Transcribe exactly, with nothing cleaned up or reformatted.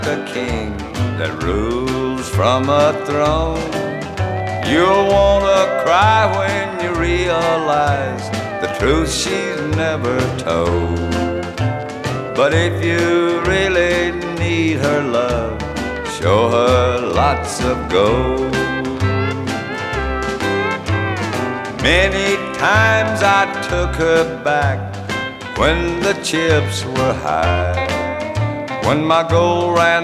a king that rules from a throne. You'll wanna cry when you realize the truth she's never told. But if you really need her love, show her lots of gold. Many times I took her back when the chips were high, when my gold ran